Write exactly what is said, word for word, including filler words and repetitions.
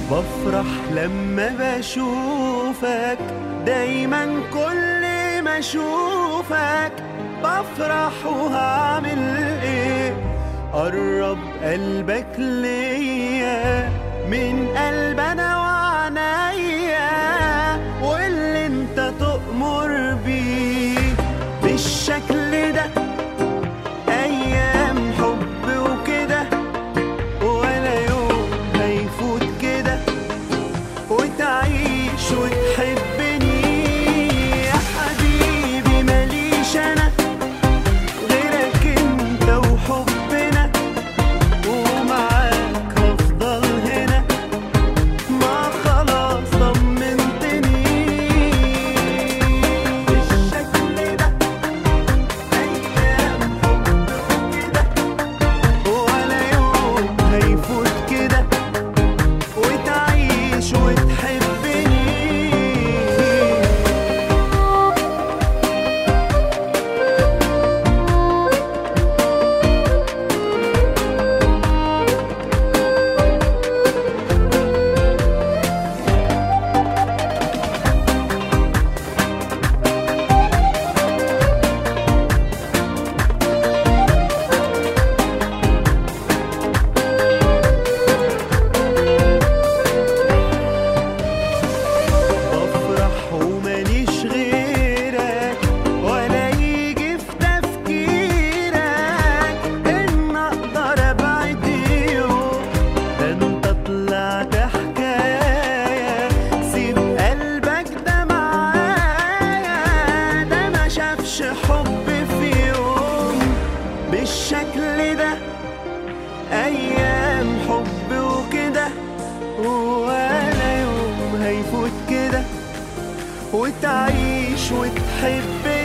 بفرح لما بشوفك دايما، كل ما اشوفك بفرح وهعمل ايه. قرب قلبك ليا من قلبنا وعنايا، واللي انت تؤمر بيه بالشكل ده ايام حب وكده، ولا يوم هيفوت كده وتعيش وتحبني. يا حبيبي ماليش انا غيرك انت وحبنا، ومعاك هفضل هنا، ما خلاص طمنتني. بالشكل ده ايام حب وكده، ولا يوم هيفوت كده وتعيش وتحبني. بفرح ومانيش غيرك، ولا يجي في تفكيرك ان اقدر ابعد يوم. ده انت طلعت حكاية، سيب قلبك ده معايا، ده ما شافش حب في يوم بالشكل ده ايام حب وكده، ولا يوم هيفوت كده وتعيش وتحب.